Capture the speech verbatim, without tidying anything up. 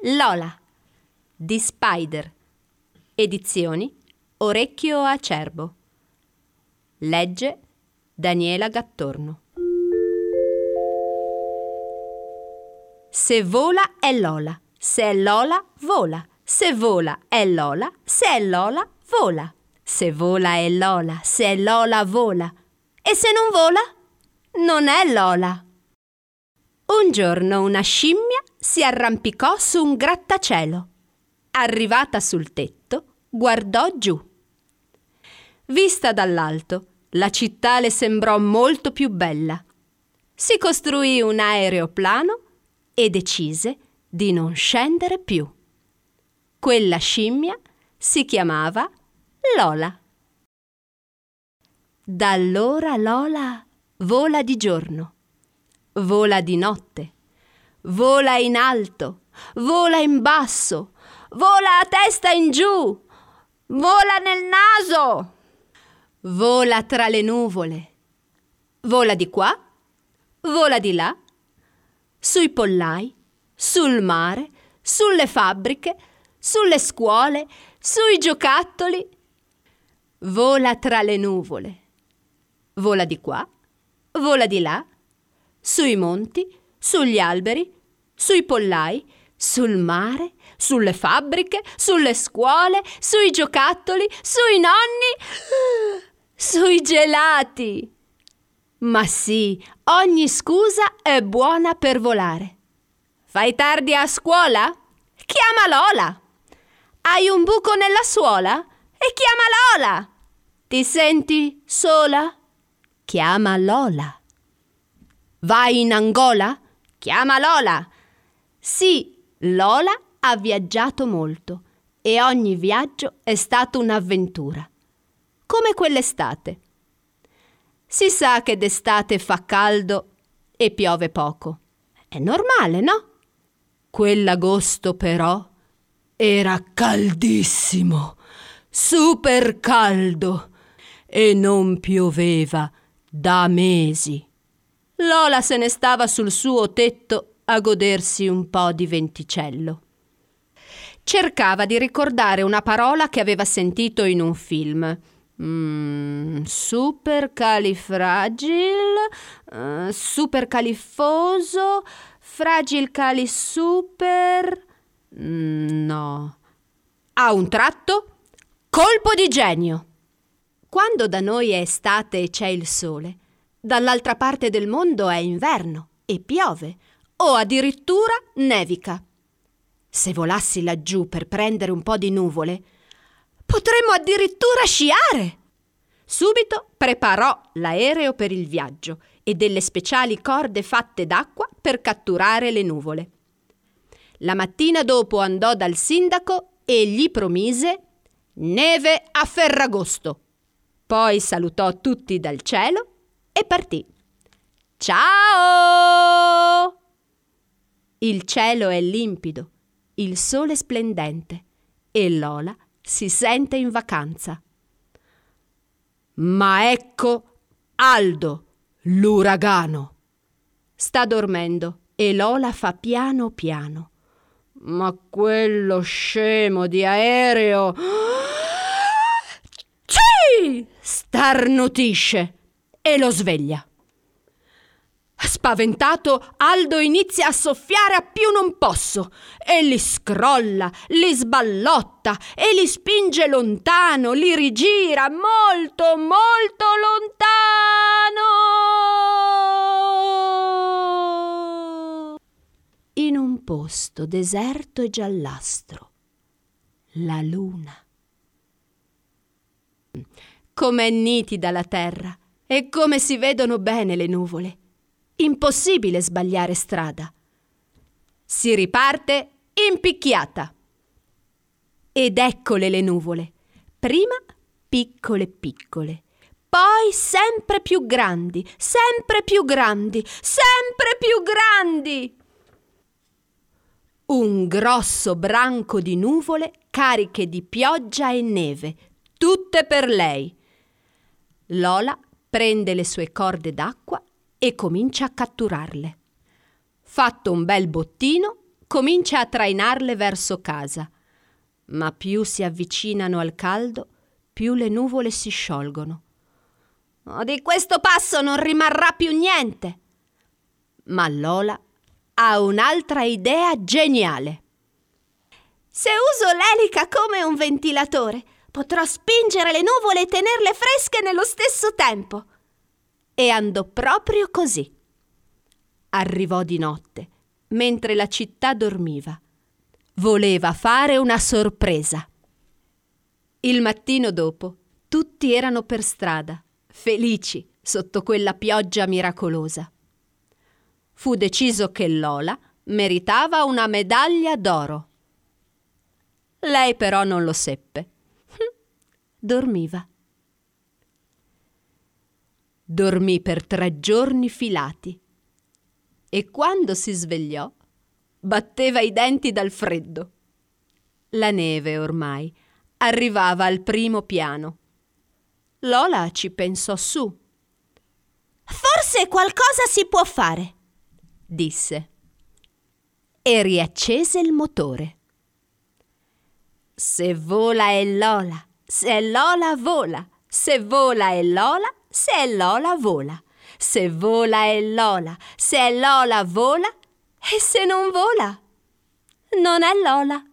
Lola di Spider, edizioni Orecchio Acerbo. Legge Daniela Gattorno. Se vola è Lola, se è Lola vola, se vola è Lola, se è Lola vola, se vola è Lola, se è Lola vola, e se non vola non è Lola. Un giorno una scimmia si arrampicò su un grattacielo. Arrivata sul tetto, guardò giù. Vista dall'alto, la città le sembrò molto più bella. Si costruì un aeroplano e decise di non scendere più. Quella scimmia si chiamava Lola. Da allora Lola vola di giorno, vola di notte, vola in alto, vola in basso, vola a testa in giù, vola nel naso, vola tra le nuvole, vola di qua, vola di là, sui pollai, sul mare, sulle fabbriche, sulle scuole, sui giocattoli. Vola tra le nuvole, vola di qua, vola di là, sui monti, sugli alberi, sui pollai, sul mare, sulle fabbriche, sulle scuole, sui giocattoli, sui nonni, sui gelati. Ma sì, ogni scusa è buona per volare. Fai tardi a scuola? Chiama Lola. Hai un buco nella suola? E chiama Lola. Ti senti sola? Chiama Lola. Vai in Angola? Chiama Lola. Sì, Lola ha viaggiato molto e ogni viaggio è stato un'avventura, come quell'estate. Si sa che d'estate fa caldo e piove poco. È normale, no? Quell'agosto però era caldissimo, super caldo, e non pioveva da mesi. Lola se ne stava sul suo tetto a godersi un po' di venticello. Cercava di ricordare una parola che aveva sentito in un film. Mm, supercalifragil, uh, supercalifoso, fragilcalisuper. Mm, no. A un tratto, colpo di genio. Quando da noi è estate e c'è il sole, dall'altra parte del mondo è inverno e piove, o addirittura nevica. Se volassi laggiù per prendere un po' di nuvole, potremmo addirittura sciare. Subito preparò l'aereo per il viaggio e delle speciali corde fatte d'acqua per catturare le nuvole. La mattina dopo andò dal sindaco e gli promise neve a Ferragosto. Poi salutò tutti dal cielo e partì. Ciao! Il cielo è limpido, il sole splendente e Lola si sente in vacanza. Ma ecco Aldo, l'uragano. Sta dormendo e Lola fa piano piano. Ma quello scemo di aereo sì! Starnutisce e lo sveglia. Spaventato, Aldo inizia a soffiare a più non posso e li scrolla, li sballotta e li spinge lontano, li rigira molto, molto lontano. In un posto deserto e giallastro, la luna. Com'è nitida la terra e come si vedono bene le nuvole. Impossibile sbagliare strada. Si riparte in picchiata. Ed eccole le nuvole. Prima piccole piccole, poi sempre più grandi, sempre più grandi, sempre più grandi. Un grosso branco di nuvole cariche di pioggia e neve, tutte per lei. Lola prende le sue corde d'acqua e comincia a catturarle. Fatto un bel bottino, comincia a trainarle verso casa, ma più si avvicinano al caldo, più le nuvole si sciolgono. Oh, di questo passo non rimarrà più niente. Ma Lola ha un'altra idea geniale. Se uso l'elica come un ventilatore, potrò spingere le nuvole e tenerle fresche nello stesso tempo. E andò proprio così. Arrivò di notte, mentre la città dormiva. Voleva fare una sorpresa. Il mattino dopo, tutti erano per strada, felici sotto quella pioggia miracolosa. Fu deciso che Lola meritava una medaglia d'oro. Lei però non lo seppe. Dormiva. Dormì per tre giorni filati e quando si svegliò batteva i denti dal freddo. La neve ormai arrivava al primo piano. Lola ci pensò su. «Forse qualcosa si può fare», disse, e riaccese il motore. Se vola è Lola, se Lola vola, se vola è Lola, se Lola vola, se vola è Lola, se Lola vola, e se non vola, non è Lola.